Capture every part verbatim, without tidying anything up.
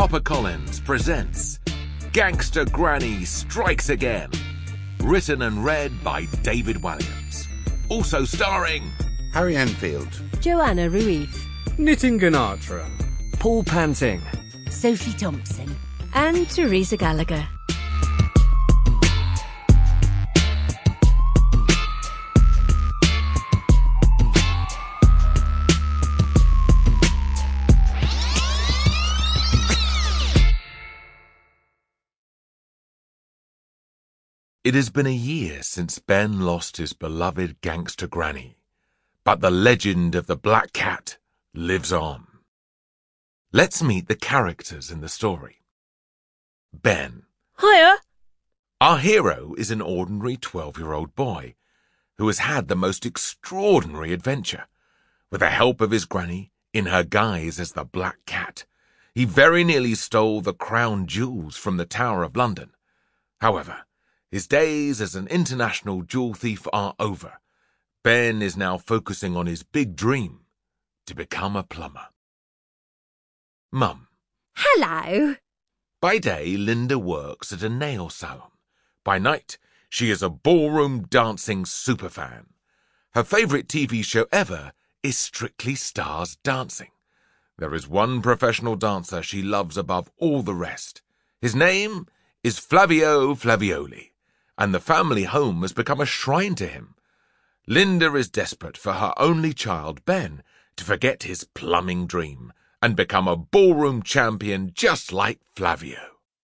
HarperCollins presents Gangster Granny Strikes Again. Written and read by David Walliams. Also starring Harry Enfield, Joanna Ruiz, Nitin Ganatra, Paul Panting, Sophie Thompson, and Teresa Gallagher. It has been a year since Ben lost his beloved gangster granny, but the legend of the Black Cat lives on. Let's meet the characters in the story. Ben. Hiya! Our hero is an ordinary twelve-year-old boy who has had the most extraordinary adventure. With the help of his granny, in her guise as the Black Cat, he very nearly stole the crown jewels from the Tower of London. However, his days as an international jewel thief are over. Ben is now focusing on his big dream, to become a plumber. Mum. Hello. By day, Linda works at a nail salon. By night, she is a ballroom dancing superfan. Her favourite T V show ever is Strictly Stars Dancing. There is one professional dancer she loves above all the rest. His name is Flavio Flavioli, and the family home has become a shrine to him. Linda is desperate for her only child, Ben, to forget his plumbing dream and become a ballroom champion just like Flavio.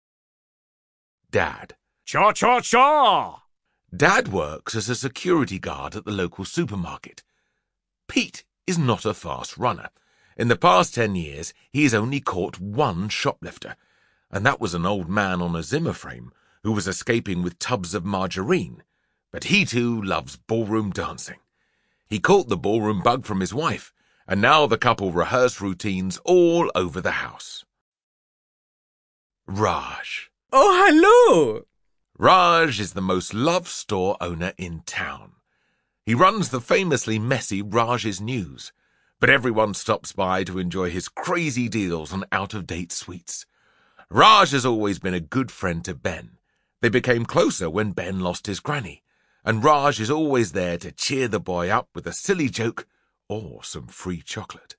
Dad. Cha-cha-cha! Dad works as a security guard at the local supermarket. Pete is not a fast runner. In the past ten years, he has only caught one shoplifter, and that was an old man on a Zimmer frame who was escaping with tubs of margarine. But he too loves ballroom dancing. He caught the ballroom bug from his wife, and now the couple rehearse routines all over the house. Raj. Oh, hello! Raj is the most loved store owner in town. He runs the famously messy Raj's News, but everyone stops by to enjoy his crazy deals on out-of-date sweets. Raj has always been a good friend to Ben. They became closer when Ben lost his granny, and Raj is always there to cheer the boy up with a silly joke or some free chocolate.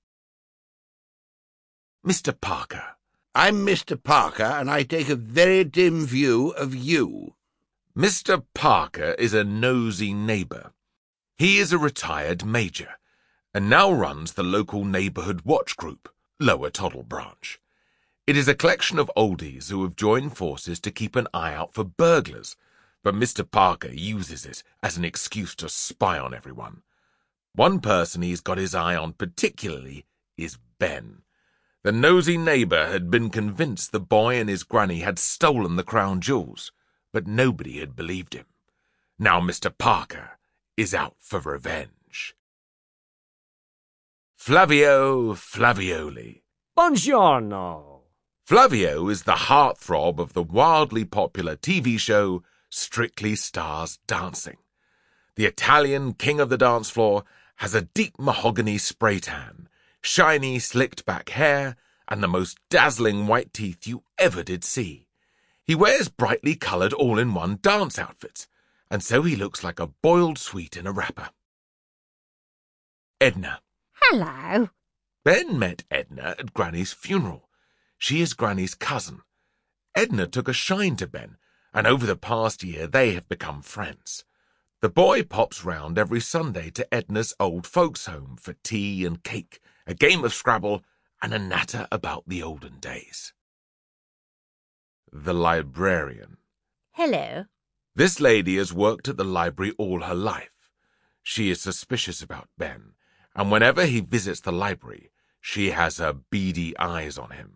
Mister Parker. I'm Mister Parker, and I take a very dim view of you. Mister Parker is a nosy neighbour. He is a retired major, and now runs the local neighbourhood watch group, Lower Toddle Branch. It is a collection of oldies who have joined forces to keep an eye out for burglars, but Mister Parker uses it as an excuse to spy on everyone. One person he's got his eye on particularly is Ben. The nosy neighbour had been convinced the boy and his granny had stolen the crown jewels, but nobody had believed him. Now Mister Parker is out for revenge. Flavio Flavioli. Buongiorno! Flavio is the heartthrob of the wildly popular T V show Strictly Stars Dancing. The Italian king of the dance floor has a deep mahogany spray tan, shiny slicked back hair, and the most dazzling white teeth you ever did see. He wears brightly coloured all-in-one dance outfits, and so he looks like a boiled sweet in a wrapper. Edna. Hello. Ben met Edna at Granny's funeral. She is Granny's cousin. Edna took a shine to Ben, and over the past year they have become friends. The boy pops round every Sunday to Edna's old folks' home for tea and cake, a game of Scrabble, and a natter about the olden days. The librarian. Hello. This lady has worked at the library all her life. She is suspicious about Ben, and whenever he visits the library, she has her beady eyes on him.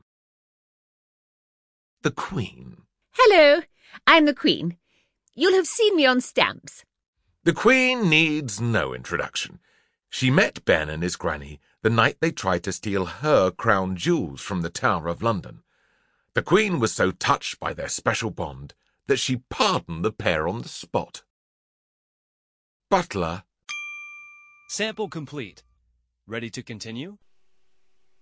The Queen. Hello. I'm the Queen. You'll have seen me on stamps. The Queen needs no introduction. She met Ben and his granny the night they tried to steal her crown jewels from the Tower of London. The Queen was so touched by their special bond that she pardoned the pair on the spot. Butler. Sample complete. Ready to continue?